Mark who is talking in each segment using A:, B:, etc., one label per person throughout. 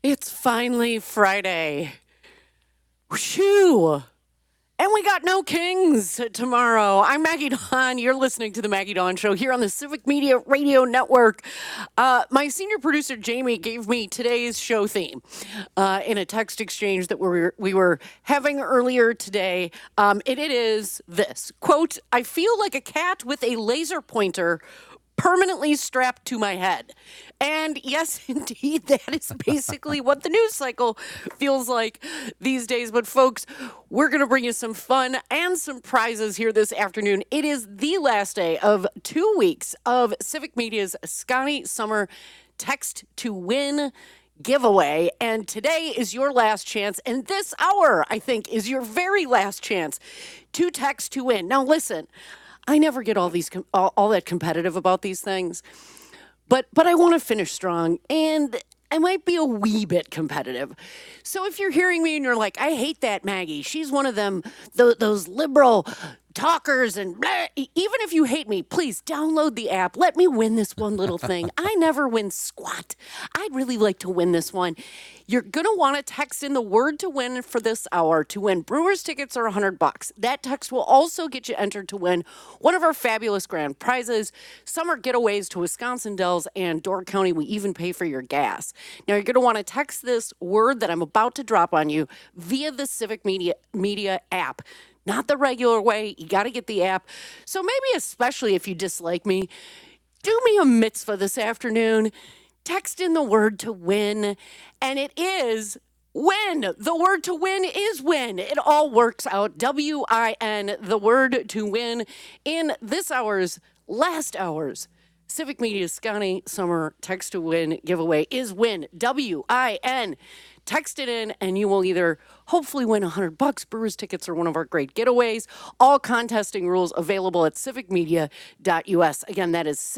A: It's finally Friday. Whew. And we got no Kings tomorrow. I'm Maggie Dawn. You're listening to The Maggie Dawn Show here on the Civic Media Radio Network. My senior producer, Jamie, gave me today's show theme in a text exchange that we were having earlier today. It is this, quote, "I feel like a cat with a laser pointer permanently strapped to my head." And yes, indeed, that is basically what the news cycle feels like these days. But folks, we're going to bring you some fun and some prizes here this afternoon. It is the last day of 2 weeks of Civic Media's Scotty Summer Text to Win giveaway. And today is your last chance. And this hour, I think, is your very last chance to text to win. Now, listen, I never get all that competitive about these things, but I want to finish strong, and I might be a wee bit competitive. So if you're hearing me and you're like, "I hate that Maggie. She's one of them, those liberal talkers," and blah, even if you hate me, please download the app. Let me win this one little thing. I never win squat. I'd really like to win this one. You're going to want to text in the word to win for this hour to win Brewers tickets or $100. That text will also get you entered to win one of our fabulous grand prizes, summer getaways to Wisconsin Dells and Door County. We even pay for your gas. Now, you're going to want to text this word that I'm about to drop on you via the Civic Media app. Not the regular way. You got to get the app. So maybe especially if you dislike me, do me a mitzvah this afternoon. Text in the word to win, and it is win. The word to win is win. It all works out. W-I-N, the word to win in this last hour's Civic Media's Scotty Summer Text to Win giveaway is win. W-I-N. Text it in, and you will either hopefully win $100, Brewers tickets, or one of our great getaways. All contesting rules available at civicmedia.us. Again, that is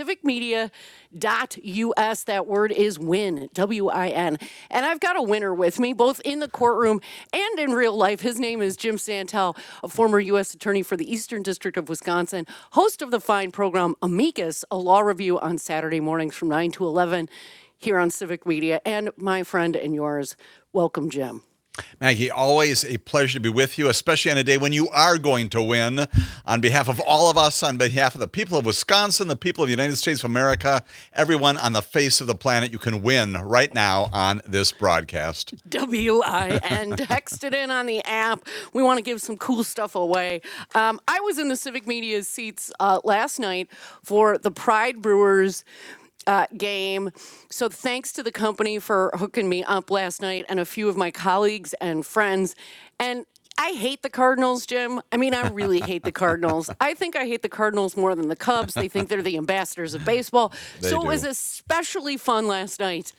A: civicmedia.us. That word is win, W-I-N. And I've got a winner with me, both in the courtroom and in real life. His name is Jim Santel, a former U.S. attorney for the Eastern District of Wisconsin, host of the fine program Amicus, a law review on Saturday mornings from 9 to 11 here on Civic Media. And my friend and yours, welcome, Jim.
B: Maggie, always a pleasure to be with you, especially on a day when you are going to win. On behalf of all of us, on behalf of the people of Wisconsin, the people of the United States of America, everyone on the face of the planet, you can win right now on this broadcast.
A: W-I-N. Text it in on the app. We want to give some cool stuff away. I was in the Civic Media seats last night for the Pride Brewers game. So thanks to the company for hooking me up last night and a few of my colleagues and friends. And I hate the Cardinals, Jim. I mean, I really hate the Cardinals. I think I hate the Cardinals more than the Cubs. They think they're the ambassadors of baseball. It was especially fun last night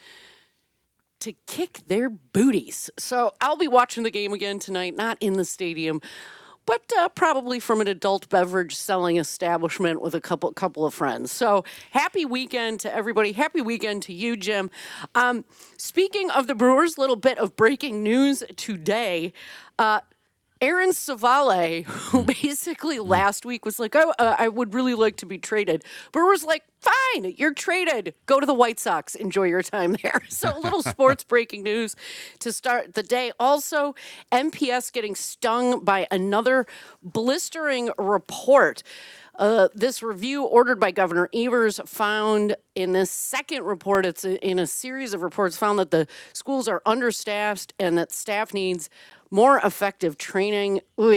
A: to kick their booties. So I'll be watching the game again tonight, not in the stadium, but probably from an adult beverage selling establishment with a couple of friends. So happy weekend to everybody. Happy weekend to you, Jim. Speaking of the Brewers, little bit of breaking news today. Aaron Savale, who basically last week was like, "Oh, I would really like to be traded." Brewers like, "Fine, you're traded. Go to the White Sox. Enjoy your time there." So a little sports breaking news to start the day. Also, MPS getting stung by another blistering report. This review ordered by Governor Evers found in this second report, it's in a series of reports, found that the schools are understaffed and that staff needs more effective training.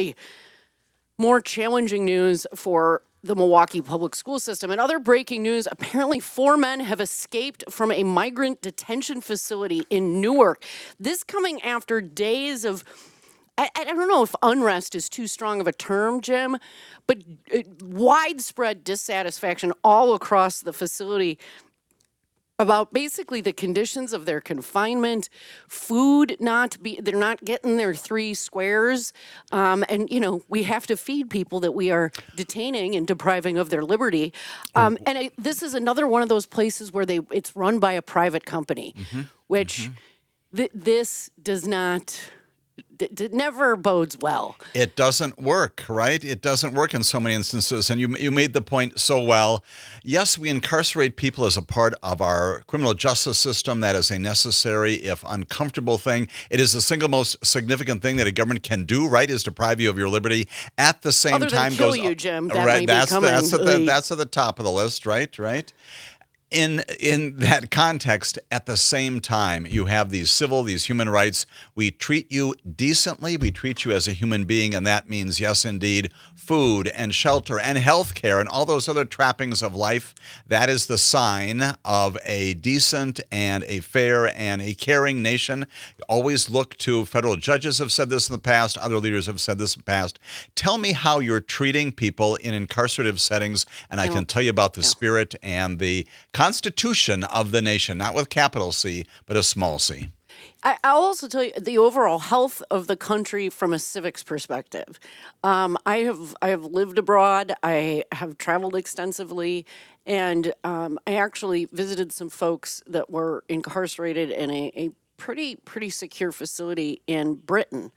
A: More challenging news for the Milwaukee public school system. And other breaking news, apparently 4 men have escaped from a migrant detention facility in Newark. This coming after days of, I don't know if unrest is too strong of a term, Jim, but widespread dissatisfaction all across the facility about basically the conditions of their confinement, they're not getting their 3 squares. And, we have to feed people that we are detaining and depriving of their liberty. This is another one of those places where it's run by a private company, which this does not never bodes well.
B: It doesn't work, right? It doesn't work in so many instances. And you made the point so well. Yes, we incarcerate people as a part of our criminal justice system. That is a necessary, if uncomfortable thing. It is the single most significant thing that a government can do, right, is deprive you of your liberty. At the same
A: Other
B: time,
A: than kill you, Jim. That
B: right,
A: may
B: that's
A: be coming.
B: that's at the top of the list, right? In that context, at the same time, you have these human rights. We treat you decently. We treat you as a human being, and that means, yes, indeed, food and shelter and health care and all those other trappings of life. That is the sign of a decent and a fair and a caring nation. Always look to federal judges have said this in the past. Other leaders have said this in the past. Tell me how you're treating people in incarcerative settings, and I can tell you about the spirit and the Constitution of the nation, not with capital C, but a small c.
A: I'll also tell you the overall health of the country from a civics perspective. I have lived abroad. I have traveled extensively, and I actually visited some folks that were incarcerated in a pretty secure facility in Britain,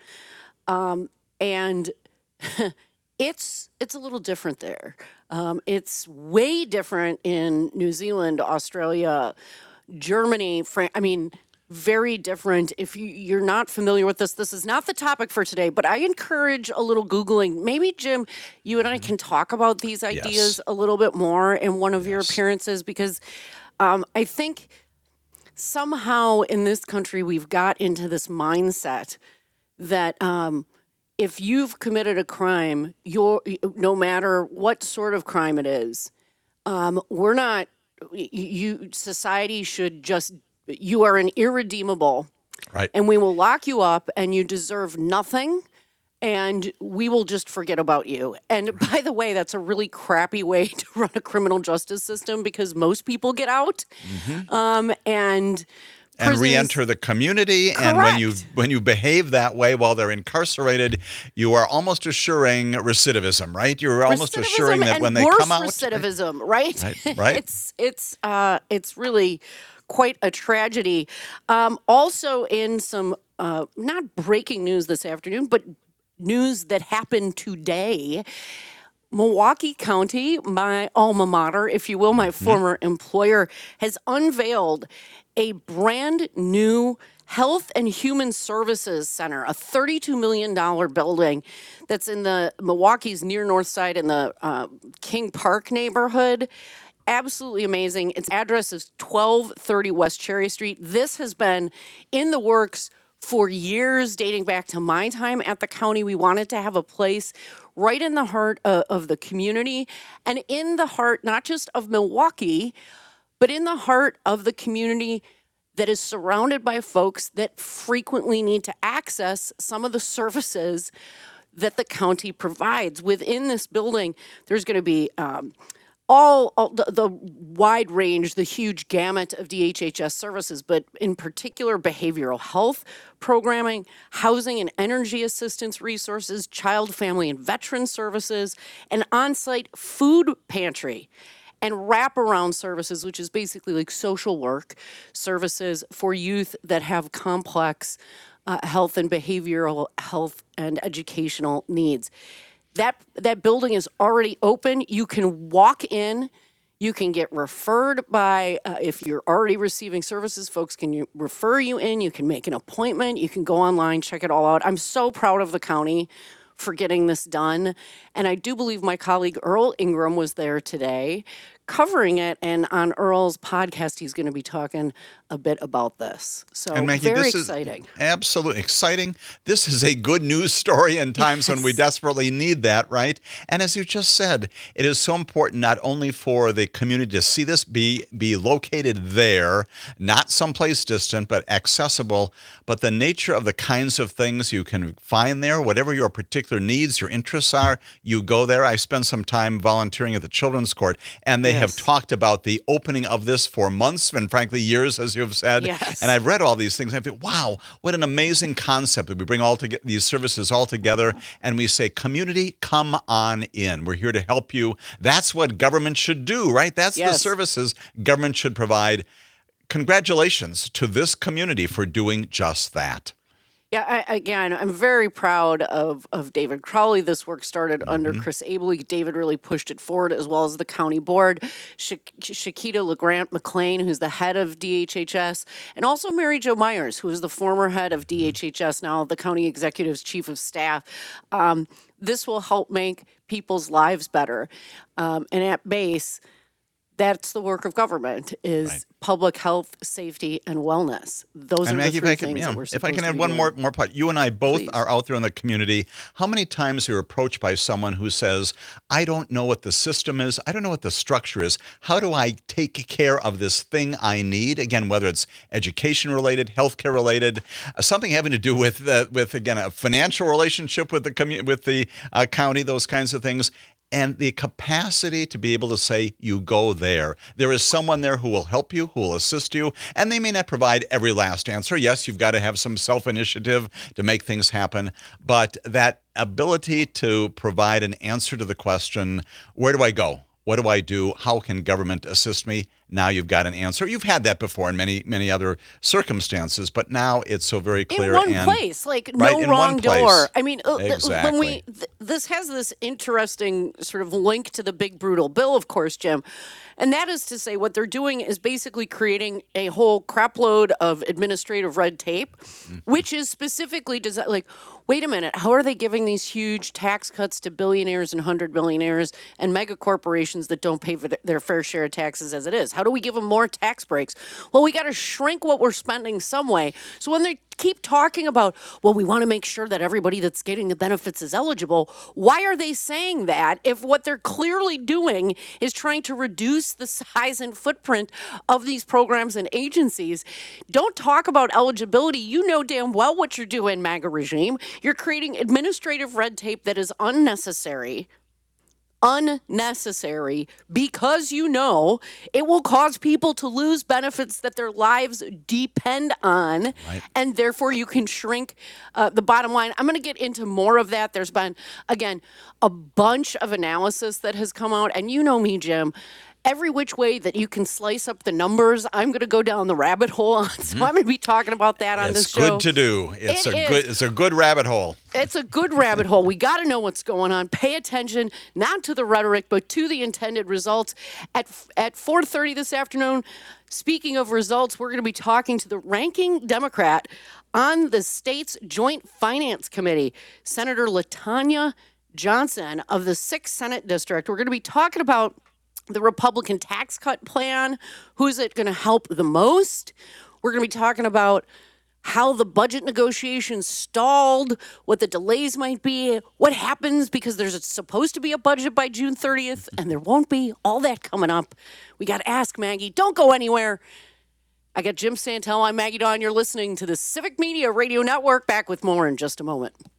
A: and it's a little different there. It's way different in New Zealand, Australia, Germany, France. I mean, very different. If you're not familiar with this is not the topic for today, but I encourage a little Googling. Maybe, Jim, you and I can talk about these ideas
B: Yes.
A: a little bit more in one of your
B: Yes.
A: appearances, because I think somehow in this country we've got into this mindset that if you've committed a crime, no matter what sort of crime it is, we're not. Society should just. You are an irredeemable,
B: Right.
A: and we will lock you up, and you deserve nothing, and we will just forget about you. And by the way, that's a really crappy way to run a criminal justice system, because most people get out, and prisons-
B: re-enter the community. And when
A: Correct.
B: you behave that way while they're incarcerated, you are almost assuring recidivism, right? You're almost assuring
A: Recidivism
B: that
A: and
B: when they
A: worse
B: come out,
A: recidivism, right?
B: Right.
A: It's really quite a tragedy. Also, in some not breaking news this afternoon, but news that happened today. Milwaukee County, my alma mater, if you will, my former employer, has unveiled a brand new Health and Human Services Center, a $32 million building that's in the Milwaukee's near north side in the King Park neighborhood. Absolutely amazing. Its address is 1230 West Cherry Street. This has been in the works for years, dating back to my time at the county. We wanted to have a place right in the heart of the community, and in the heart, not just of Milwaukee, but in the heart of the community that is surrounded by folks that frequently need to access some of the services that the county provides. Within this building, there's going to be all the wide range, the huge gamut of DHHS services, but in particular, behavioral health programming, housing and energy assistance resources, child, family, and veteran services, an on-site food pantry, and wraparound services, which is basically like social work services for youth that have complex health and behavioral health and educational needs. That building is already open. You can walk in. You can get referred by, if you're already receiving services, folks can refer you in. You can make an appointment. You can go online, check it all out. I'm so proud of the county for getting this done. And I do believe my colleague Earl Ingram was there today covering it. And on Earl's podcast, he's going to be talking a bit about this. So
B: And Maggie,
A: very
B: this
A: exciting.
B: is absolutely exciting. This is a good news story in times when we
A: Yes.
B: desperately need that, right? And as you just said, it is so important not only for the community to see this be located there, not someplace distant, but accessible, but the nature of the kinds of things you can find there, whatever your particular needs, your interests are, you go there. I spent some time volunteering at the Children's Court, and they have
A: Yes.
B: talked about the opening of this for months and frankly years, as you've said.
A: Yes.
B: And I've read all these things. I think, wow, what an amazing concept that we bring all together, these services all together, and we say, community, come on in. We're here to help you. That's what government should do, right? That's the
A: Yes.
B: services government should provide. Congratulations to this community for doing just that.
A: Yeah, again, I'm very proud of David Crowley. This work started under
B: Mhm.
A: Chris Abele. David really pushed it forward, as well as the county board. Shakita LeGrant McLean, who's the head of DHHS, and also Mary Jo Myers, who is the former head of DHHS, now the county executive's chief of staff. This will help make people's lives better. And at base, that's the work of government is
B: Right.
A: public health, safety, and wellness. Those
B: And
A: are the
B: Maggie, if
A: three
B: I can,
A: things
B: yeah,
A: that we're
B: if I
A: supposed
B: can
A: to
B: add
A: be
B: one
A: doing.
B: more part, you and I both
A: Please.
B: are out there in the community. How many times you're approached by someone who says, "I don't know what the system is. I don't know what the structure is. How do I take care of this thing I need?" Again, whether it's education related, healthcare related, something having to do with again a financial relationship with the with the county, those kinds of things. And the capacity to be able to say, you go there. There is someone there who will help you, who will assist you, and they may not provide every last answer. Yes, you've got to have some self initiative to make things happen, but that ability to provide an answer to the question, where do I go? What do I do? How can government assist me? Now you've got an answer. You've had that before in many, many other circumstances, but now it's so very
A: In
B: clear
A: one
B: and
A: place, like
B: right
A: no
B: in
A: wrong
B: one place.
A: door. I mean, when
B: Exactly.
A: this has this interesting sort of link to the big brutal bill, of course, Jim. And that is to say, what they're doing is basically creating a whole crapload of administrative red tape, which is specifically designed. Like, wait a minute, how are they giving these huge tax cuts to billionaires and 100 billionaires and mega corporations that don't pay for their fair share of taxes as it is? How do we give them more tax breaks? Well, we got to shrink what we're spending some way. So when they keep talking about, well, we want to make sure that everybody that's getting the benefits is eligible, why are they saying that if what they're clearly doing is trying to reduce the size and footprint of these programs and agencies? Don't talk about eligibility. You know damn well what you're doing, MAGA regime. You're creating administrative red tape that is unnecessary because you know it will cause people to lose benefits that their lives depend on,
B: Right.
A: and therefore you can shrink the bottom line. I'm going to get into more of that. There's been, again, a bunch of analysis that has come out, and you know me, Jim. Every which way that you can slice up the numbers, I'm going to go down the rabbit hole on. So I'm going to be talking about that on
B: It's
A: this show.
B: good to do. It's
A: It is.
B: it's a good rabbit hole.
A: It's a good rabbit hole. We got to know what's going on. Pay attention, not to the rhetoric, but to the intended results. At 4:30 this afternoon, speaking of results, we're going to be talking to the ranking Democrat on the state's Joint Finance Committee, Senator LaTanya Johnson of the 6th Senate District. We're going to be talking about the Republican tax cut plan. Who's it going to help the most? We're going to be talking about how the budget negotiations stalled, what the delays might be, what happens because there's supposed to be a budget by June 30th and there won't be. All that coming up. We got to ask Maggie. Don't go anywhere. I got Jim Santel. I'm Maggie Dawn. You're listening to the Civic Media Radio Network. Back with more in just a moment.